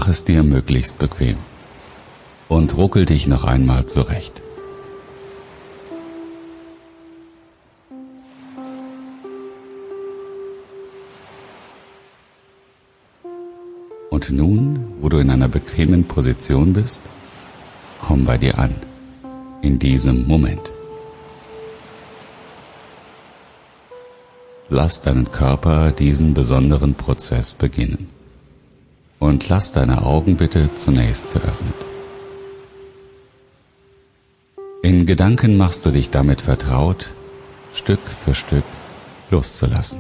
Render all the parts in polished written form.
Mach es dir möglichst bequem und ruckel dich noch einmal zurecht. Und nun, wo du in einer bequemen Position bist, komm bei dir an, in diesem Moment. Lass deinen Körper diesen besonderen Prozess beginnen. Und lass deine Augen bitte zunächst geöffnet. In Gedanken machst du dich damit vertraut, Stück für Stück loszulassen.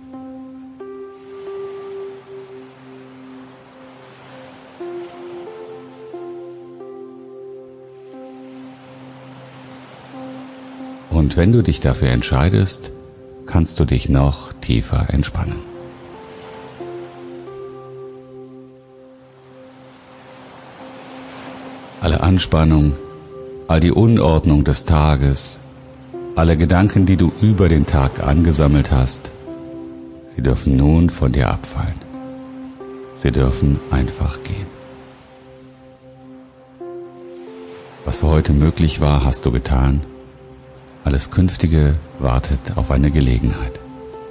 Und wenn du dich dafür entscheidest, kannst du dich noch tiefer entspannen. Alle Anspannung, all die Unordnung des Tages, alle Gedanken, die du über den Tag angesammelt hast, sie dürfen nun von dir abfallen. Sie dürfen einfach gehen. Was heute möglich war, hast du getan. Alles Künftige wartet auf eine Gelegenheit.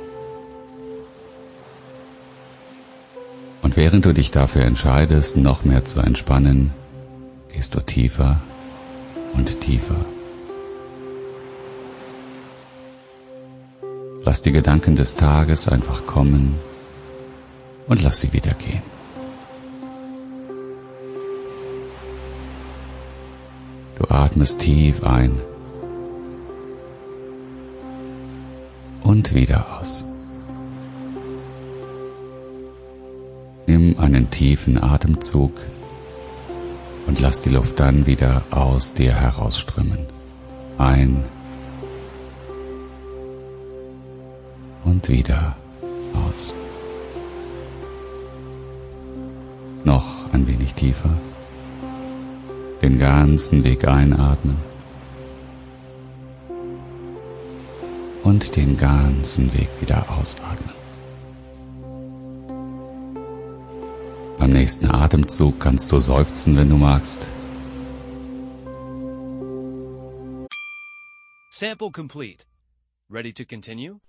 Und während du dich dafür entscheidest, noch mehr zu entspannen, gehst du tiefer und tiefer. Lass die Gedanken des Tages einfach kommen und lass sie wieder gehen. Du atmest tief ein und wieder aus. Nimm einen tiefen Atemzug und lass die Luft dann wieder aus dir herausströmen. Ein und wieder aus. Noch ein wenig tiefer. Den ganzen Weg einatmen. Und den ganzen Weg wieder ausatmen. Beim nächsten Atemzug kannst du seufzen, wenn du magst. Sample complete. Ready to continue?